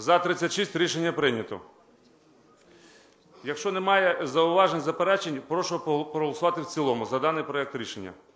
За 36 рішення прийнято. Якщо немає зауважень, заперечень, прошу проголосувати в цілому за даний проект рішення.